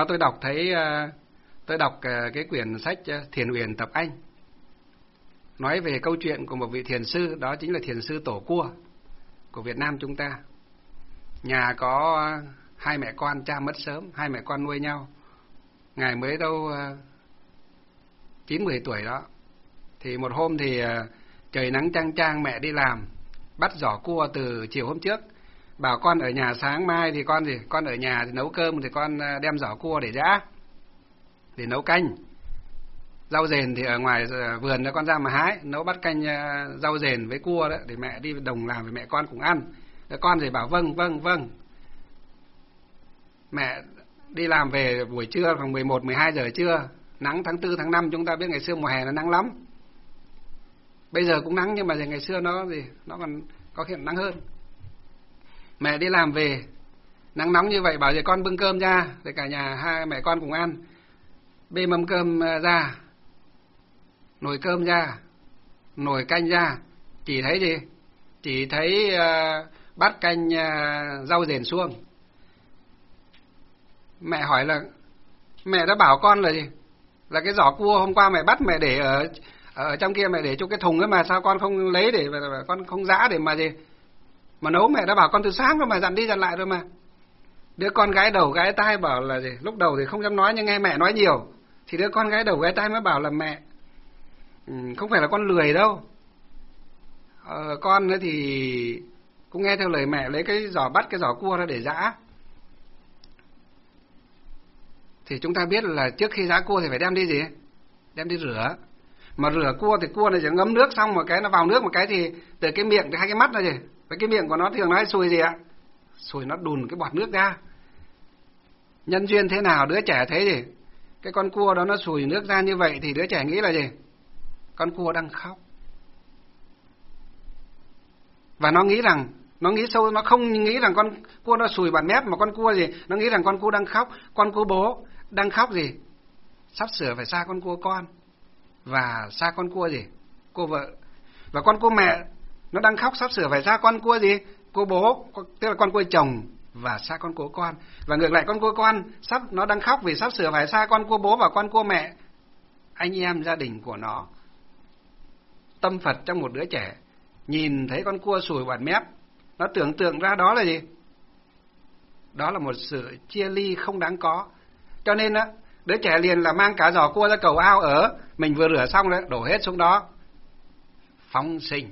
đó tôi đọc cái quyển sách Thiền Uyển Tập Anh, nói về câu chuyện của một vị thiền sư, đó chính là thiền sư Tổ Cua của Việt Nam chúng ta. Nhà có hai mẹ con, cha mất sớm, hai mẹ con nuôi nhau. Ngài mới đâu 9-10 tuổi đó. Thì một hôm thì trời nắng chang chang, mẹ đi làm, bắt giỏ cua từ chiều hôm trước. Bảo con ở nhà sáng mai thì con ở nhà thì nấu cơm, thì con đem giỏ cua để giã, để nấu canh. Rau dền thì ở ngoài vườn đó con ra mà hái, nấu bát canh rau dền với cua đó, để mẹ đi đồng làm với mẹ con cùng ăn. Con thì bảo vâng. Mẹ đi làm về buổi trưa khoảng 11-12 giờ trưa, nắng tháng 4, tháng 5, chúng ta biết ngày xưa mùa hè nó nắng lắm. Bây giờ cũng nắng nhưng mà ngày xưa nó còn có khi nắng hơn. Mẹ đi làm về, nắng nóng như vậy, bảo vậy con bưng cơm ra, để cả nhà hai mẹ con cùng ăn. Bê mâm cơm ra, nồi cơm ra, nồi canh ra, chỉ thấy gì? Chỉ thấy bát canh rau dền suông. Mẹ hỏi là, mẹ đã bảo con là gì? Là cái giỏ cua hôm qua mẹ bắt, mẹ để ở trong kia, mẹ để trong cái thùng ấy mà, sao con không lấy để con không giã để mà gì? Mà nấu, mẹ đã bảo con từ sáng rồi mà, dặn đi dặn lại rồi mà. Đứa con gái đầu gái tai bảo là gì? Lúc đầu thì không dám nói nhưng nghe mẹ nói nhiều. Thì đứa con gái đầu gái tai mới bảo là mẹ, không phải là con lười đâu. Con ấy thì cũng nghe theo lời mẹ, lấy cái giỏ, bắt cái giỏ cua ra để giã. Thì chúng ta biết là trước khi giã cua thì phải đem đi gì? Đem đi rửa. Mà rửa cua thì cua này chỉ ngấm nước xong một cái, nó vào nước một cái thì từ cái miệng, từ hai cái mắt ra gì? Với cái miệng của nó thường nói xùi gì ạ? Xùi nó đùn cái bọt nước ra. Nhân duyên thế nào đứa trẻ thấy gì? Cái con cua đó nó xùi nước ra như vậy thì đứa trẻ nghĩ là gì? Con cua đang khóc. Và nó nghĩ sâu, nó không nghĩ rằng con cua nó sùi bọt mép, mà con cua gì? Nó nghĩ rằng con cua đang khóc. Con cua bố đang khóc gì? Sắp sửa phải xa con cua con, và xa con cua gì? Cô vợ. Và con cua mẹ nó đang khóc, sắp sửa phải xa con cua gì? Cô bố, tức là con cua chồng, và xa con cua con. Và ngược lại con cua con nó đang khóc vì sắp sửa phải xa con cua bố và con cua mẹ. Anh em gia đình của nó. Tâm Phật trong một đứa trẻ nhìn thấy con cua sùi bọt mép, nó tưởng tượng ra đó là gì? Đó là một sự chia ly không đáng có. Cho nên á, đứa trẻ liền là mang cả giỏ cua ra cầu ao ở mình vừa rửa xong đấy, đổ hết xuống đó, phóng sinh.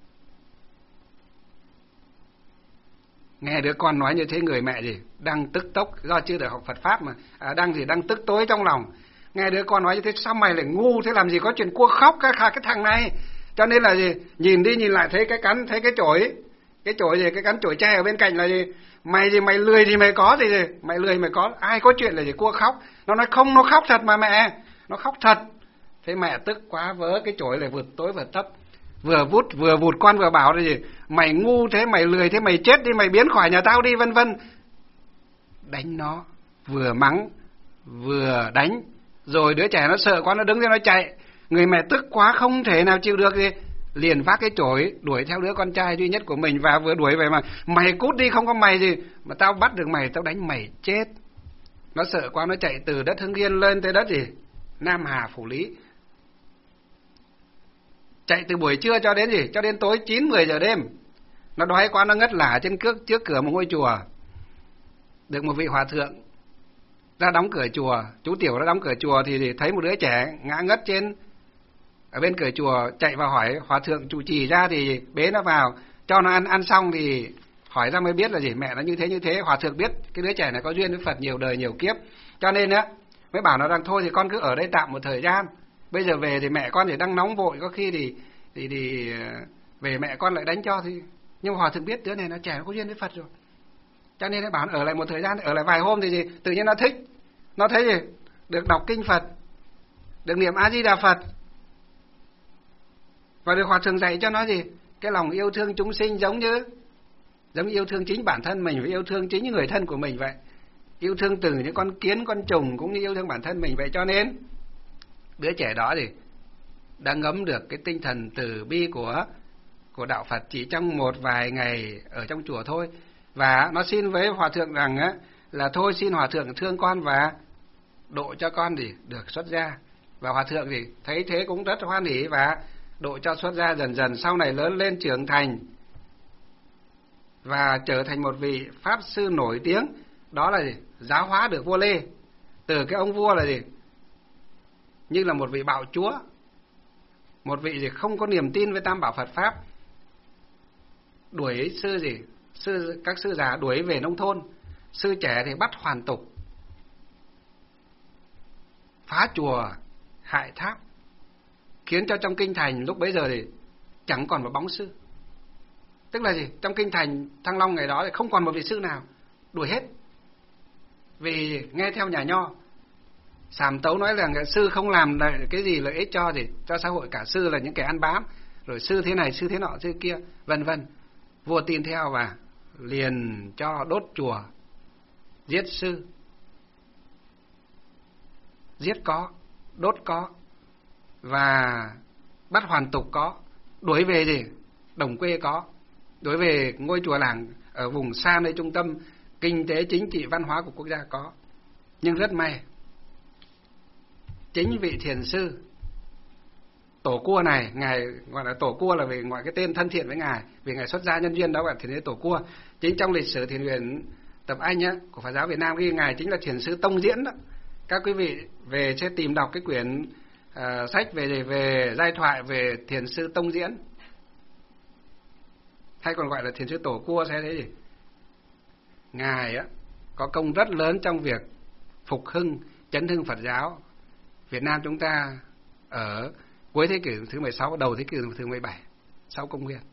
Nghe đứa con nói như thế, người mẹ gì đang tức tốc, do chưa được học Phật pháp mà đang tức tối trong lòng. Nghe đứa con nói như thế, sao mày lại ngu thế, làm gì có chuyện cua khóc cái thằng này. Cho nên là gì, nhìn đi nhìn lại thấy cái cắn, thấy cái chổi gì, cái cắn chổi tre ở bên cạnh là gì, mày lười thì mày có gì, mày lười mày có, ai có chuyện là gì cua khóc. Nó nói không, nó khóc thật mà mẹ, nó khóc thật. Thế mẹ tức quá, vớ cái chổi lại vượt tối vượt thấp, vừa vụt con vừa bảo là gì, mày ngu thế, mày lười thế, mày chết đi, mày biến khỏi nhà tao đi, vân vân. Đánh nó, vừa mắng vừa đánh. Rồi đứa trẻ nó sợ quá, nó đứng ra nó chạy. Người mẹ tức quá không thể nào chịu được gì, liền vác cái chổi đuổi theo đứa con trai duy nhất của mình. Và vừa đuổi về mà mày cút đi, không có mày gì mà tao bắt được mày, tao đánh mày chết. Nó sợ quá, nó chạy từ đất Hưng Yên lên tới đất gì, Nam Hà Phủ Lý. Chạy từ buổi trưa cho đến gì, cho đến tối 9-10 giờ đêm. Nó đói quá, nó ngất lả trên trước cửa một ngôi chùa. Được một vị hòa thượng ra đóng cửa chùa, chú tiểu ra đóng cửa chùa thì thấy một đứa trẻ ngã ngất ở bên cửa chùa, chạy vào hỏi hòa thượng trụ trì ra thì bế nó vào, cho nó ăn xong thì hỏi ra mới biết là gì, mẹ nó như thế. Hòa thượng biết cái đứa trẻ này có duyên với Phật nhiều đời nhiều kiếp, cho nên á mới bảo nó rằng thôi thì con cứ ở đây tạm một thời gian, bây giờ về thì mẹ con thì đang nóng vội, có khi thì về mẹ con lại đánh cho. Thì nhưng hòa thượng biết đứa này nó trẻ, nó có duyên với Phật rồi, cho nên nó bảo ở lại một thời gian, ở lại vài hôm thì gì, tự nhiên nó thích, nó thấy gì, được đọc kinh Phật, được niệm A Di Đà Phật, và được hòa thượng dạy cho nó gì, cái lòng yêu thương chúng sinh giống như yêu thương chính bản thân mình, và yêu thương chính những người thân của mình vậy, yêu thương từ những con kiến con trùng cũng như yêu thương bản thân mình vậy. Cho nên đứa trẻ đó thì đã ngấm được cái tinh thần từ bi của đạo Phật chỉ trong một vài ngày ở trong chùa thôi. Và nó xin với hòa thượng rằng á, là thôi xin hòa thượng thương con và độ cho con thì được xuất gia. Và hòa thượng thì thấy thế cũng rất hoan hỉ và độ cho xuất gia dần dần, sau này lớn lên trưởng thành và trở thành một vị pháp sư nổi tiếng. Đó là gì? Giáo hóa được vua Lê. Từ cái ông vua là gì? Như là một vị bạo chúa, một vị gì không có niềm tin với Tam Bảo Phật Pháp, đuổi sư gì? Các sư già đuổi về nông thôn, sư trẻ thì bắt hoàn tục, phá chùa, hại tháp, khiến cho trong kinh thành lúc bấy giờ thì chẳng còn một bóng sư. Tức là gì? Trong kinh thành Thăng Long ngày đó thì không còn một vị sư nào, đuổi hết. Vì nghe theo nhà Nho, Sàm Tấu nói rằng sư không làm cái gì lợi ích cho xã hội cả, sư là những kẻ ăn bám, rồi sư thế này, sư thế nọ, sư kia, vân vân. Vua tin theo và liền cho đốt chùa, giết sư, giết có, đốt có, và bắt hoàn tục có, đuổi về gì? Đồng quê có, đuổi về ngôi chùa làng ở vùng xa nơi trung tâm kinh tế, chính trị, văn hóa của quốc gia có. Nhưng rất may, chính vị thiền sư Tổ Cua này, ngài gọi là Tổ Cua là vì gọi cái tên thân thiện với ngài, vì ngài xuất gia nhân duyên đó gọi là thiền sư Tổ Cua. Chính trong lịch sử thiền viện Tập Anh á, của Phật giáo Việt Nam ghi ngài chính là thiền sư Tông Diễn đó. Các quý vị về sẽ tìm đọc cái quyển sách về giai thoại về thiền sư Tông Diễn, hay còn gọi là thiền sư Tổ Cua, sẽ thấy gì? Ngài á có công rất lớn trong việc phục hưng, chấn hưng Phật giáo Việt Nam chúng ta ở cuối thế kỷ thứ 16, đầu thế kỷ thứ 17 sau công nguyên.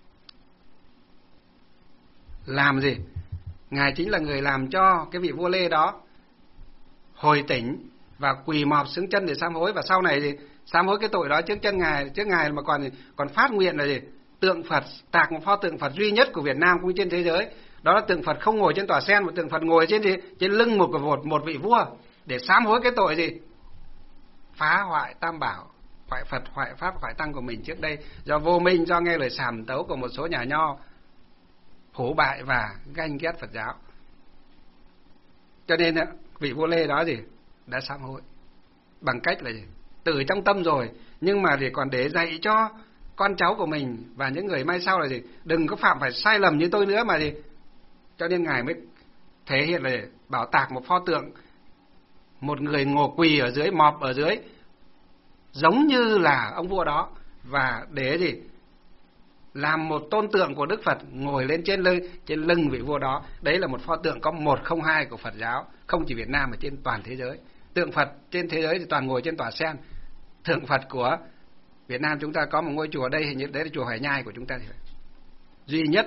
Làm gì? Ngài chính là người làm cho cái vị vua Lê đó hồi tỉnh và quỳ mọp xứng chân để sám hối, và sau này thì sám hối cái tội đó trước ngài mà còn phát nguyện là gì? Tượng Phật, tạc một pho tượng Phật duy nhất của Việt Nam cũng trên thế giới. Đó là tượng Phật không ngồi trên tòa sen, một tượng Phật ngồi trên lưng một vị vua, để sám hối cái tội gì? Phá hoại Tam Bảo, hoại Phật, hoại Pháp, hoại Tăng của mình trước đây, do vô minh, do nghe lời sàm tấu của một số nhà Nho hổ bại và ganh ghét Phật giáo. Cho nên vị vua Lê đó gì? Đã sám hối bằng cách là gì? Từ trong tâm rồi, nhưng mà thì còn để dạy cho con cháu của mình và những người mai sau là gì? Đừng có phạm phải sai lầm như tôi nữa mà gì? Cho nên ngài mới thể hiện là bảo tạc một pho tượng, một người ngồi quỳ ở dưới, mọp ở dưới, giống như là ông vua đó, và để gì? Làm một tôn tượng của Đức Phật ngồi lên trên lưng vị vua đó. Đấy là một pho tượng có 102 của Phật giáo, không chỉ Việt Nam mà trên toàn thế giới. Tượng Phật trên thế giới thì toàn ngồi trên tòa sen. Tượng Phật của Việt Nam chúng ta có một ngôi chùa đây, hình như đấy là chùa Hoài Nhai của chúng ta, duy nhất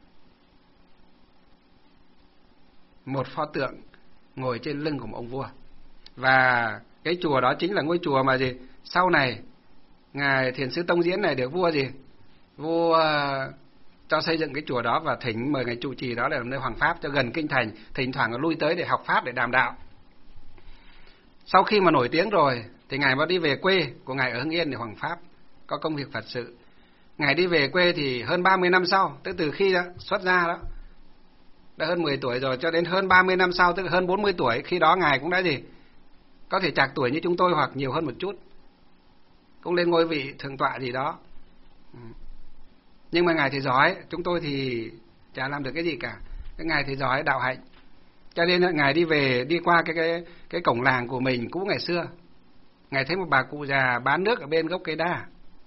một pho tượng ngồi trên lưng của một ông vua. Và cái chùa đó chính là ngôi chùa mà gì? Sau này ngài thiền sư Tông Diễn này được vua gì? Vua cho xây dựng cái chùa đó và mời ngài trụ trì đó để làm nơi hoàng pháp cho gần kinh thành, thỉnh thoảng lui tới để học pháp, để đàm đạo. Sau khi mà nổi tiếng rồi thì ngài mới đi về quê của ngài ở Hưng Yên để hoàng pháp, có công việc Phật sự. Ngài đi về quê thì hơn 30 năm sau, tức từ khi đó, xuất gia đó, đã hơn 10 tuổi rồi, cho đến hơn 30 năm sau, tức là hơn 40 tuổi, khi đó ngài cũng đã gì? Có thể trạc tuổi như chúng tôi hoặc nhiều hơn một chút, cũng lên ngôi vị thượng tọa gì đó. Nhưng mà ngài thì giỏi, chúng tôi thì chả làm được cái gì cả. Cái ngài thì giỏi đạo hạnh, cho nên ngài đi qua cái cổng làng của mình cũ ngày xưa, ngài thấy một bà cụ già bán nước ở bên gốc cây đa.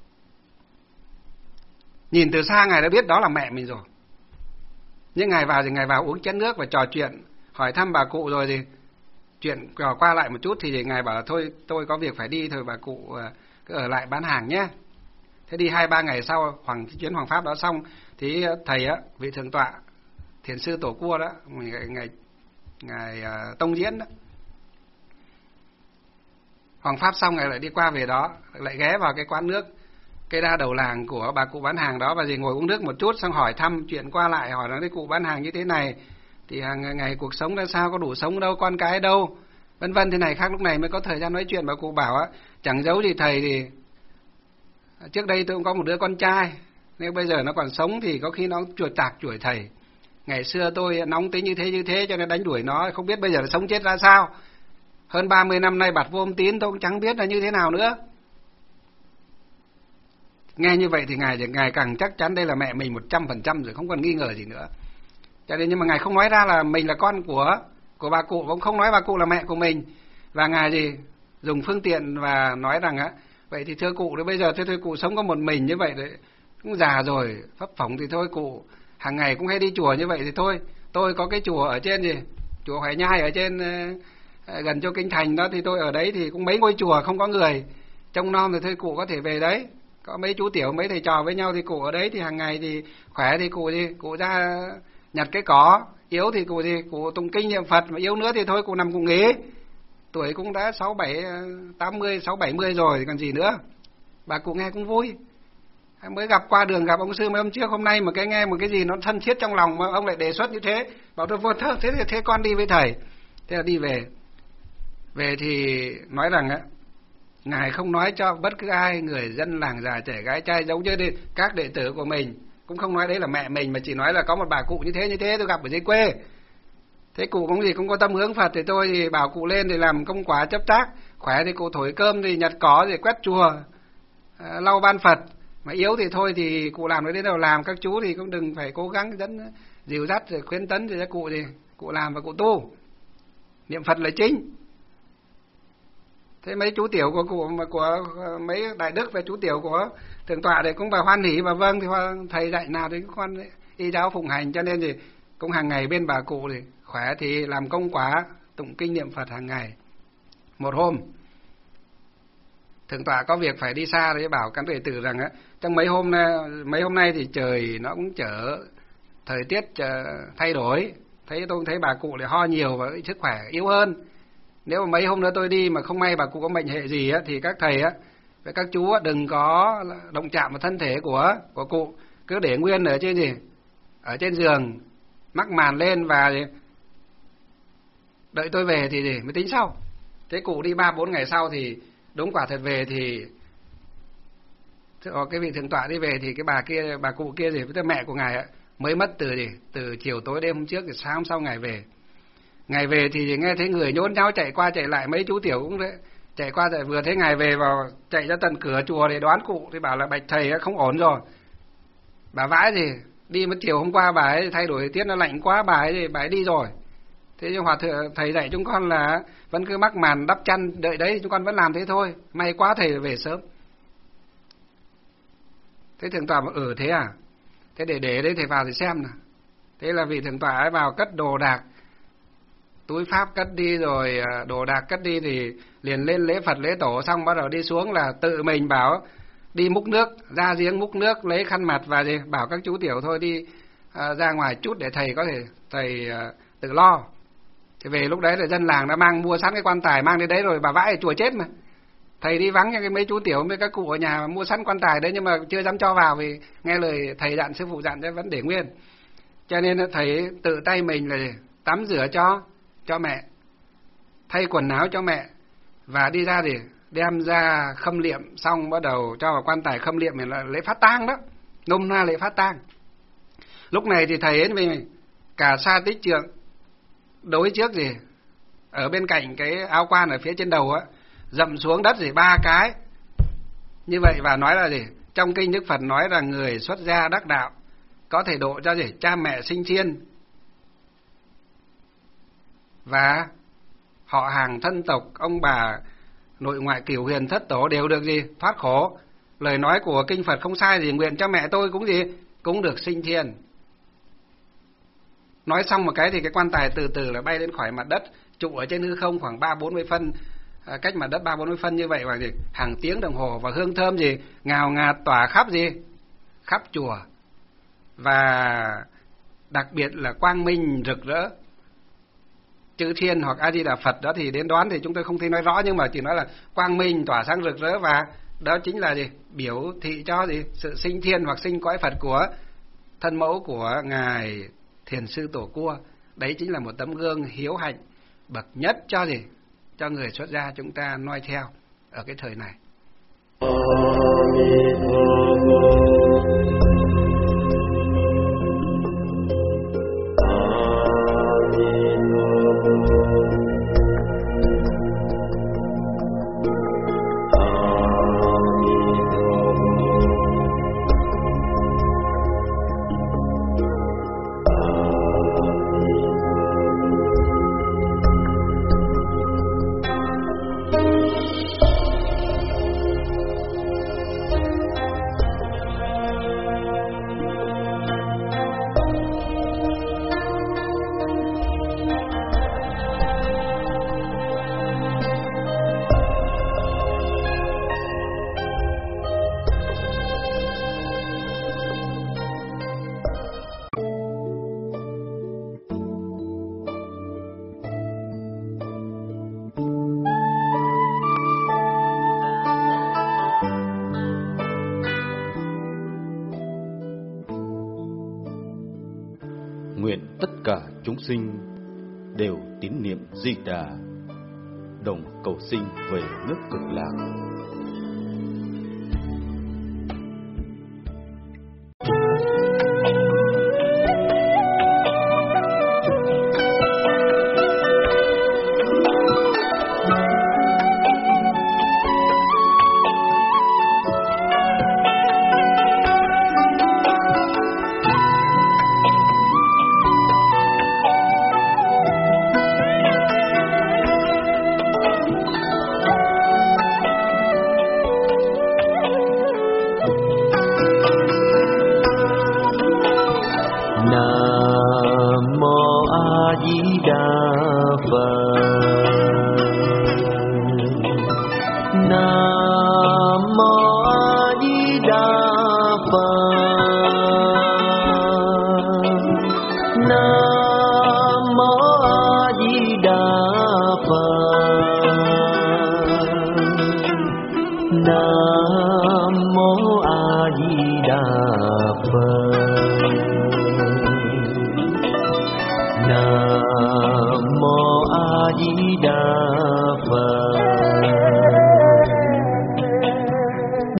Nhìn từ xa ngài đã biết đó là mẹ mình rồi. Nhưng ngài vào thì ngài vào uống chén nước và trò chuyện, hỏi thăm bà cụ, rồi thì chuyện qua lại một chút thì ngài bảo là thôi tôi có việc phải đi thôi, bà cụ cứ ở lại bán hàng nhé. Thế đi 2-3 ngày sau chuyến hoàng pháp đó xong thì thầy vị thượng tọa thiền sư Tổ Cua đó, ngài Tông Diễn đó, hoàng pháp xong ngài lại đi qua về đó, lại ghé vào cái quán nước cây đa đầu làng của bà cụ bán hàng đó, và ngồi uống nước một chút, xong hỏi thăm chuyện qua lại, hỏi nói cụ bán hàng như thế này thì hàng ngày cuộc sống ra sao, có đủ sống đâu, con cái đâu, vân vân thế này khác. Lúc này mới có thời gian nói chuyện. Bà cụ bảo chẳng giấu gì thầy, thì trước đây tôi cũng có một đứa con trai, nếu bây giờ nó còn sống thì có khi nó chửi thầy. Ngày xưa tôi nóng tính như thế cho nên đánh đuổi nó, không biết bây giờ nó sống chết ra sao. Hơn 30 năm nay bặt vô âm tín tôi cũng chẳng biết là như thế nào nữa. Nghe như vậy thì ngài càng chắc chắn đây là mẹ mình 100% rồi, không còn nghi ngờ gì nữa. Cho nên nhưng mà ngài không nói ra là mình là con của bà cụ, cũng không nói bà cụ là mẹ của mình. Và ngài gì dùng phương tiện và nói rằng á, vậy thì thưa cụ, bây giờ thưa cụ sống có một mình như vậy đấy, cũng già rồi, phấp phỏng thì thôi cụ hàng ngày cũng hay đi chùa như vậy thì thôi. Tôi có cái chùa ở trên gì, chùa Hoài Nhai ở trên gần chỗ Kinh Thành đó, thì tôi ở đấy thì cũng mấy ngôi chùa không có người trông nom, thì thôi cụ có thể về đấy. Có mấy chú tiểu, mấy thầy trò với nhau thì cụ ở đấy, thì hàng ngày thì khỏe thì cụ ra nhặt cái cỏ, yếu thì cụ tụng kinh niệm Phật, mà yếu nữa thì thôi cụ nằm cụ nghỉ. Tuổi cũng đã 70 rồi còn gì nữa. Bà cụ nghe cũng vui. Mới gặp qua đường gặp ông sư mấy hôm trước, hôm nay mà nghe một cái gì nó thân thiết trong lòng mà ông lại đề xuất như thế, bảo tôi vô thơ, thế con đi với thầy. Thế là đi về thì nói rằng á, ngài không nói cho bất cứ ai, người dân làng già trẻ gái trai, giống như các đệ tử của mình, cũng không nói đấy là mẹ mình, mà chỉ nói là có một bà cụ như thế tôi gặp ở dưới quê. Thế cụ cũng có tâm hướng Phật, thì tôi thì bảo cụ lên thì làm công quả chấp tác, khỏe thì cụ thổi cơm thì nhặt cỏ thì quét chùa, lau ban Phật, mà yếu thì thôi thì cụ làm đến đâu làm, các chú thì cũng đừng phải cố gắng dẫn dìu dắt rồi khuyến tấn, thì cụ thì cụ làm và cụ tu, niệm Phật là chính. Thế mấy chú tiểu của mấy đại đức và chú tiểu của thượng tọa thì cũng bà hoan hỉ, và vâng thì thầy dạy nào thì con y giáo phụng hành, cho nên thì cũng hàng ngày bên bà cụ thì khỏe thì làm công quả tụng kinh niệm Phật hàng ngày. Một hôm thượng tọa có việc phải đi xa, thì bảo các đệ tử rằng á, trong mấy hôm nay thì trời nó cũng thời tiết thay đổi, tôi thấy bà cụ lại ho nhiều và sức khỏe yếu hơn. Nếu mà mấy hôm nữa tôi đi mà không may bà cụ có mệnh hệ gì á, thì các thầy á với các chú á, đừng có động chạm vào thân thể của cụ, cứ để nguyên ở trên giường, mắc màn lên và đợi tôi về thì mới tính sau. Thế cụ đi 3-4 ngày sau thì đúng quả thật về thì cái vị thượng tọa đi về thì cái bà cụ kia với mẹ của ngài á, mới mất từ chiều tối đêm hôm trước, thì sáng hôm sau ngài về. Ngài về thì nghe thấy người nhốn nháo chạy qua chạy lại, mấy chú tiểu cũng thế, chạy qua chạy vừa thấy ngài về vào chạy ra tận cửa chùa để đón cụ, thì bảo là bạch thầy không ổn rồi. Bà vãi thì đi mất chiều hôm qua bà ấy thay đổi tiết nó lạnh quá, bà ấy đi rồi. Thế nhưng hòa thượng thầy dạy chúng con là vẫn cứ mắc màn đắp chăn đợi đấy, chúng con vẫn làm thế thôi. May quá thầy về sớm. Thế thượng tọa bảo thế à? Thế để đấy thầy vào thì xem nào. Thế là vị thượng tọa ấy vào cất đồ đạc, túi pháp cất đi rồi đồ đạc cất đi, thì liền lên lễ Phật lễ tổ xong bắt đầu đi xuống là tự mình bảo đi múc nước, ra giếng múc nước, lấy khăn mặt và bảo các chú tiểu thôi đi ra ngoài chút để thầy có thể tự lo. Thì về lúc đấy là dân làng đã mua sẵn cái quan tài mang đến đấy rồi, bà vãi ở chùa chết mà. Thầy đi vắng cho mấy chú tiểu với các cụ ở nhà mua sẵn quan tài đấy, nhưng mà chưa dám cho vào vì nghe lời thầy dặn, sư phụ dặn vẫn để nguyên. Cho nên thầy tự tay mình là tắm rửa cho mẹ, thay quần áo cho mẹ, và đi ra để đem ra khâm liệm, xong bắt đầu cho vào quan tài khâm liệm, là lễ phát tang đó, nôm na lễ phát tang. Lúc này thì thầy ấy với cả sa tích trượng đối trước ở bên cạnh cái áo quan ở phía trên đầu á, dậm xuống đất 3 cái như vậy, và nói là trong kinh Đức Phật nói là người xuất gia đắc đạo có thể độ cho cha mẹ sinh thiên và họ hàng thân tộc, ông bà nội ngoại cửu huyền thất tổ đều được thoát khổ. Lời nói của kinh Phật không sai, nguyện cho mẹ tôi cũng được sinh thiên. Nói xong một cái thì cái quan tài từ từ là bay lên khỏi mặt đất, trụ ở trên hư không khoảng 30-40 phân, cách mặt đất 30-40 phân như vậy, và hàng tiếng đồng hồ, và hương thơm ngào ngạt tỏa khắp chùa, và đặc biệt là quang minh rực rỡ. Chữ Thiên hoặc A Di Đà Phật đó thì đến đoán thì chúng tôi không thể nói rõ, nhưng mà chỉ nói là quang minh tỏa sáng rực rỡ, và đó chính là biểu thị cho sự sinh thiên hoặc sinh cõi Phật của thân mẫu của ngài Thiền sư Tổ Cua. Đấy chính là một tấm gương hiếu hạnh bậc nhất cho người xuất gia chúng ta noi theo ở cái thời này. cả chúng sinh đều tín niệm Di Đà, đồng cầu sinh về nước Cực Lạc. Nam mô A Di Đà